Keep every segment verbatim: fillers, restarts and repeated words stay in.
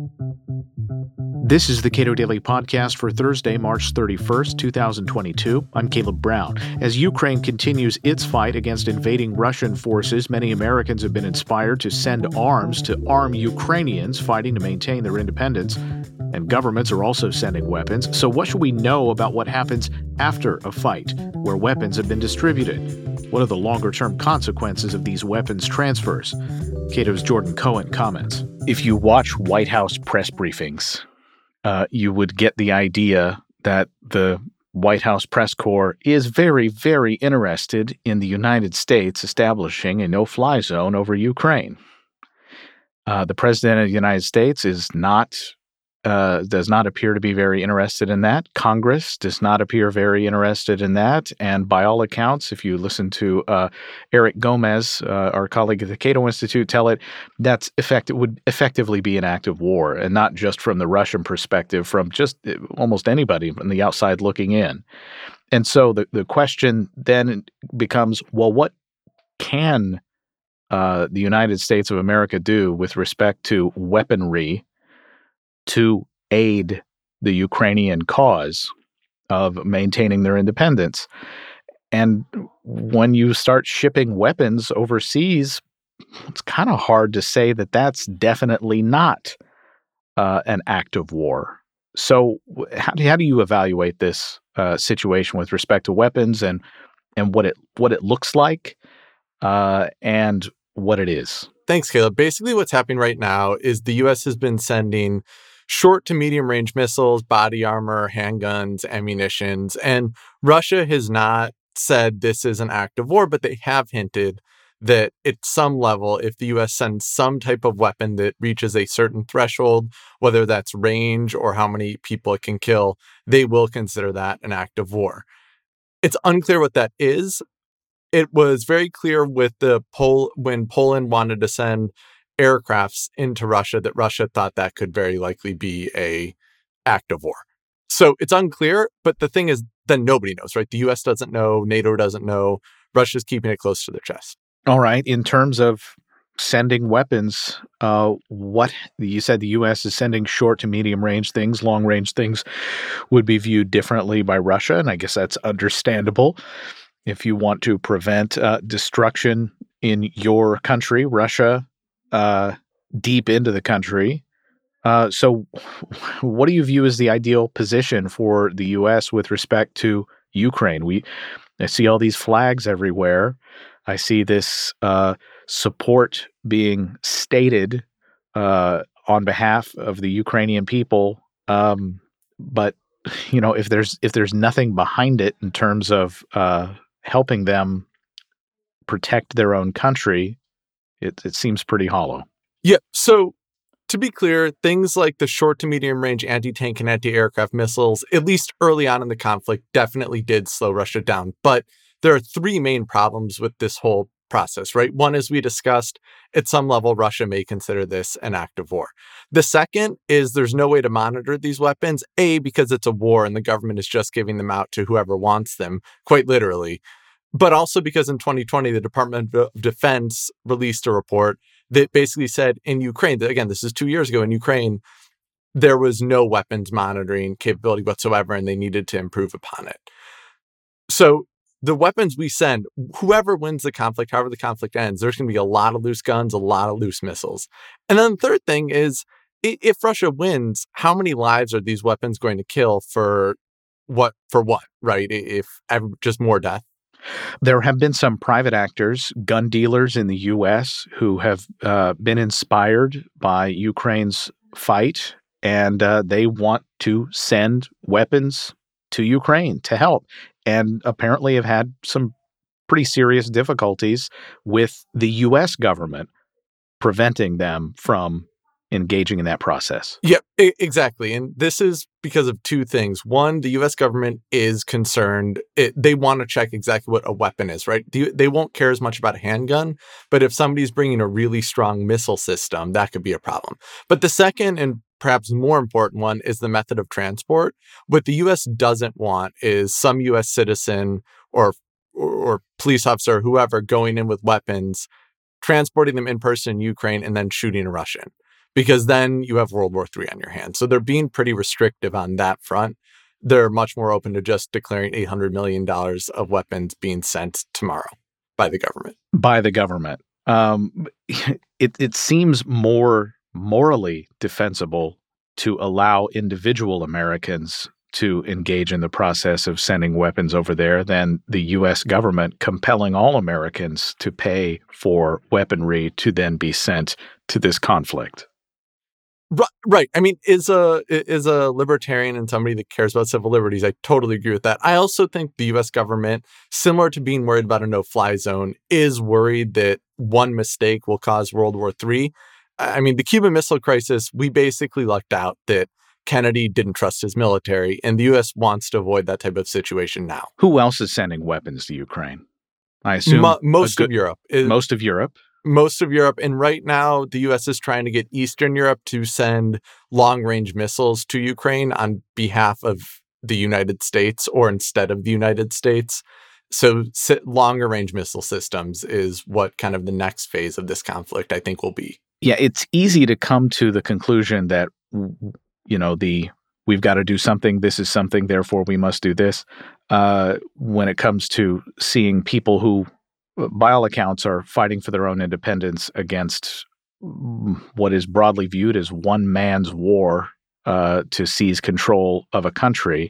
This is the Cato Daily Podcast for Thursday, March thirty-first, twenty twenty-two. I'm Caleb Brown. As Ukraine continues its fight against invading Russian forces, many Americans have been inspired to send arms to arm Ukrainians fighting to maintain their independence. And governments are also sending weapons. So what should we know about what happens after a fight where weapons have been distributed? What are the longer-term consequences of these weapons transfers? Cato's Jordan Cohen comments. If you watch White House press briefings, uh, you would get the idea that the White House press corps is very, very interested in the United States establishing a no-fly zone over Ukraine. Uh, the President of the United States is not Uh, does not appear to be very interested in that. Congress does not appear very interested in that. And by all accounts, if you listen to uh, Eric Gomez, uh, our colleague at the Cato Institute, tell it, that's effect- it would effectively be an act of war, and not just from the Russian perspective, from just almost anybody from the outside looking in. And so the, the question then becomes, well, what can uh, the United States of America do with respect to weaponry to aid the Ukrainian cause of maintaining their independence? And when you start shipping weapons overseas, it's kind of hard to say that that's definitely not uh, an act of war. So how do, how do you evaluate this uh, situation with respect to weapons and and what it what it looks like uh, and what it is? Thanks, Caleb. Basically, what's happening right now is the U S has been sending short to medium range missiles, body armor, handguns, ammunitions, and Russia has not said this is an act of war, but they have hinted that at some level, if the U S sends some type of weapon that reaches a certain threshold, whether that's range or how many people it can kill, they will consider that an act of war. It's unclear what that is. It was very clear with the Pol- when Poland wanted to send aircrafts into Russia that Russia thought that could very likely be a act of war. So it's unclear, but the thing is, then nobody knows, right? The U S doesn't know, NATO doesn't know, Russia's keeping it close to their chest. All right. In terms of sending weapons, uh, what you said the U S is sending short to medium range things, long range things would be viewed differently by Russia, and I guess that's understandable. If you want to prevent uh, destruction in your country, Russia, uh, deep into the country. Uh, so what do you view as the ideal position for the U S with respect to Ukraine? We I see all these flags everywhere. I see this uh, support being stated uh, on behalf of the Ukrainian people. Um, but, you know, if there's if there's nothing behind it in terms of uh, helping them protect their own country, it, it seems pretty hollow. Yeah. So to be clear, things like the short to medium range anti-tank and anti-aircraft missiles, at least early on in the conflict, definitely did slow Russia down. But there are three main problems with this whole process, right? One, as we discussed, at some level, Russia may consider this an act of war. The second is there's no way to monitor these weapons, A, because it's a war and the government is just giving them out to whoever wants them, quite literally. But also because in twenty twenty, the Department of Defense released a report that basically said in Ukraine, that again, this is two years ago, in Ukraine, there was no weapons monitoring capability whatsoever, and they needed to improve upon it. So the weapons we send, whoever wins the conflict, however the conflict ends, there's going to be a lot of loose guns, a lot of loose missiles. And then the third thing is, if Russia wins, how many lives are these weapons going to kill for what, for what, right? If ever, just more death. There have been some private actors, gun dealers in the U S, who have uh, been inspired by Ukraine's fight, and uh, they want to send weapons to Ukraine to help, and apparently have had some pretty serious difficulties with the U S government preventing them from engaging in that process. Yep, I- exactly. And this is because of two things. One, the U S government is concerned. It, they want to check exactly what a weapon is, right? They, they won't care as much about a handgun, but if somebody's bringing a really strong missile system, that could be a problem. But the second and perhaps more important one is the method of transport. What the U S doesn't want is some U S citizen or or, or police officer, whoever, going in with weapons, transporting them in person in Ukraine, and then shooting a Russian. because then you have World War Three on your hands. So they're being pretty restrictive on that front. They're much more open to just declaring eight hundred million dollars of weapons being sent tomorrow by the government. By the government. Um, it, it seems more morally defensible to allow individual Americans to engage in the process of sending weapons over there than the U S government compelling all Americans to pay for weaponry to then be sent to this conflict. Right, right. I mean, is a is a libertarian and somebody that cares about civil liberties, I totally agree with that. I also think the U S government, similar to being worried about a no-fly zone, is worried that one mistake will cause World War Three. I mean, the Cuban Missile Crisis, we basically lucked out that Kennedy didn't trust his military, and the U S wants to avoid that type of situation now. Who else is sending weapons to Ukraine? I assume Mo- most good, of Europe. Is, most of Europe. Most of Europe. And right now, the U S is trying to get Eastern Europe to send long-range missiles to Ukraine on behalf of the United States or instead of the United States. So longer-range missile systems is what kind of the next phase of this conflict, I think, will be. Yeah, it's easy to come to the conclusion that, you know, the we've got to do something, this is something, therefore we must do this, uh, when it comes to seeing people who, by all accounts, are fighting for their own independence against what is broadly viewed as one man's war uh, to seize control of a country.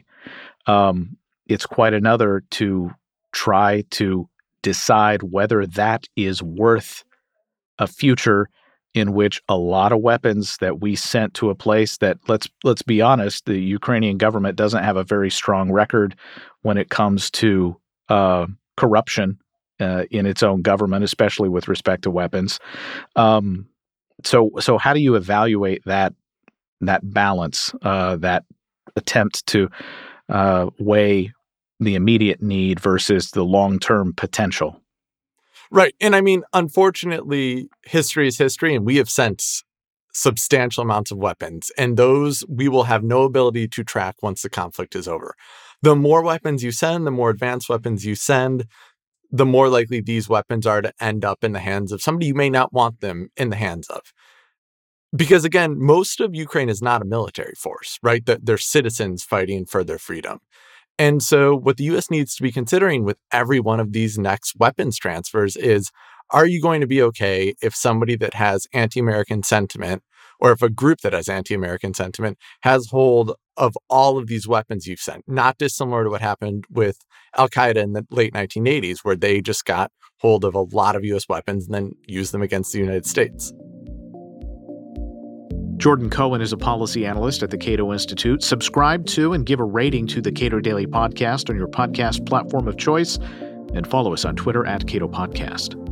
Um, it's quite another to try to decide whether that is worth a future in which a lot of weapons that we sent to a place that, let's let's be honest, the Ukrainian government doesn't have a very strong record when it comes to uh, corruption uh, in its own government, especially with respect to weapons. Um, so, so how do you evaluate that that balance, uh, that attempt to uh, weigh the immediate need versus the long-term potential? Right. And I mean, unfortunately, history is history, and we have sent substantial amounts of weapons, and those we will have no ability to track once the conflict is over. The more weapons you send, the more advanced weapons you send, the more likely these weapons are to end up in the hands of somebody you may not want them in the hands of. Because again, most of Ukraine is not a military force, right? They're citizens fighting for their freedom. And so what the U S needs to be considering with every one of these next weapons transfers is, are you going to be okay if somebody that has anti-American sentiment, or if a group that has anti-American sentiment has hold of all of these weapons you've sent? Not dissimilar to what happened with Al-Qaeda in the late nineteen eighties, where they just got hold of a lot of U S weapons and then used them against the United States. Jordan Cohen is a policy analyst at the Cato Institute. Subscribe to and give a rating to the Cato Daily Podcast on your podcast platform of choice, and follow us on Twitter at Cato Podcast.